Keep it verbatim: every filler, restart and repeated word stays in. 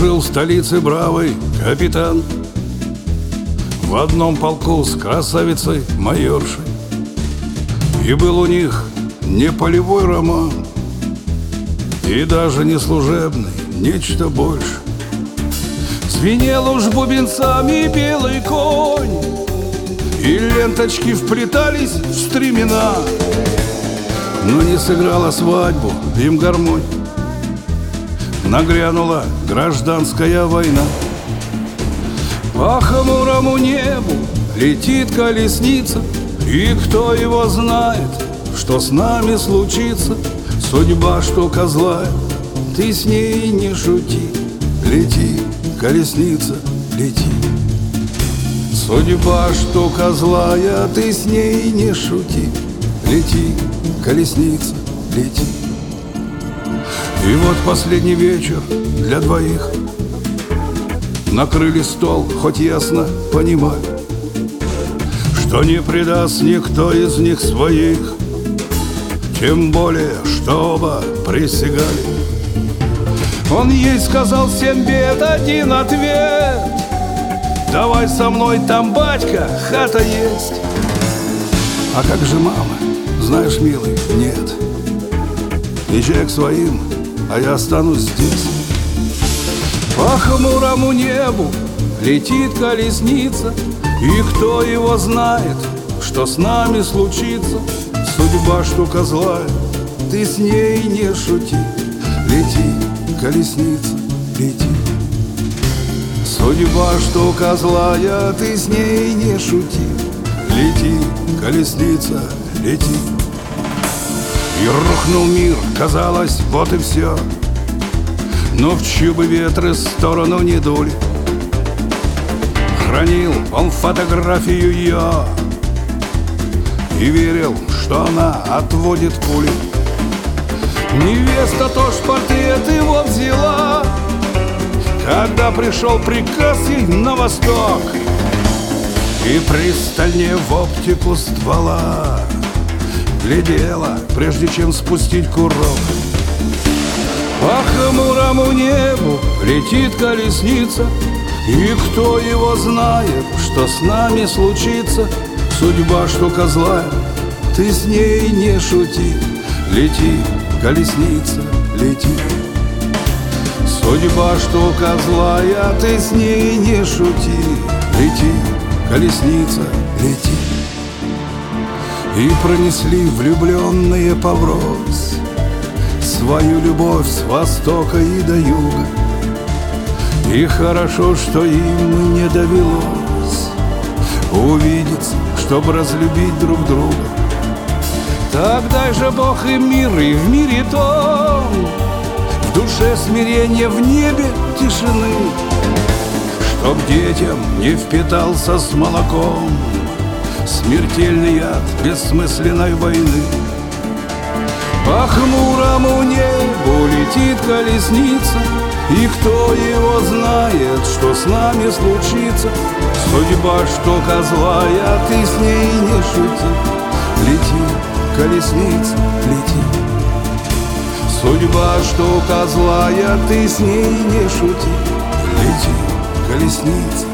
Служил в столице бравый капитан, в одном полку с красавицей майоршей. И был у них не полевой роман, и даже не служебный, нечто больше. Звенел уж бубенцами белый конь, и ленточки вплетались в стремена, но не сыграла свадьбу им гармонь. Нагрянула гражданская война. По хмурому небу летит колесница, и кто его знает, что с нами случится. Судьба штука злая, ты с ней не шути. Лети, колесница, лети. Судьба штука злая, ты с ней не шути. Лети, колесница, лети. И вот последний вечер для двоих. Накрыли стол, хоть ясно понимали, что не предаст никто из них своих. Тем более, что оба присягали. Он ей сказал семь бед, один ответ: давай со мной, там батька, хата есть. А как же мама? Знаешь, милый, нет. Езжай к своим, а я останусь здесь. По хмурому небу летит колесница, и кто его знает, что с нами случится. Судьба штука злая, ты с ней не шути. Лети, колесница, лети. Судьба штука злая, ты с ней не шути. Лети, колесница, лети. И рухнул мир, казалось, вот и все. Но в чью бы ветры сторону не дули, хранил он фотографию ее и верил, что она отводит пули. Невеста тоже портрет его взяла, когда пришел приказ ей на восток, и пристальнее в оптику ствола глядела, прежде чем спустить курок. По хмурому небу летит колесница, и кто его знает, что с нами случится. Судьба штука злая, ты с ней не шути. Лети, колесница, лети. Судьба штука злая, ты с ней не шути. Лети, колесница, лети. И пронесли влюбленные поврось свою любовь с востока и до юга. И хорошо, что им не довелось увидеться, чтобы разлюбить друг друга. Так дай же Бог им мир, и в мире том, в душе смирение, в небе тишины, чтоб детям не впитался с молоком смертельный яд бессмысленной войны. По хмурому небу летит колесница, и кто его знает, что с нами случится. Судьба штука злая, ты с ней не шути. Лети, колесница, лети. Судьба штука злая, ты с ней не шути. Лети, колесница,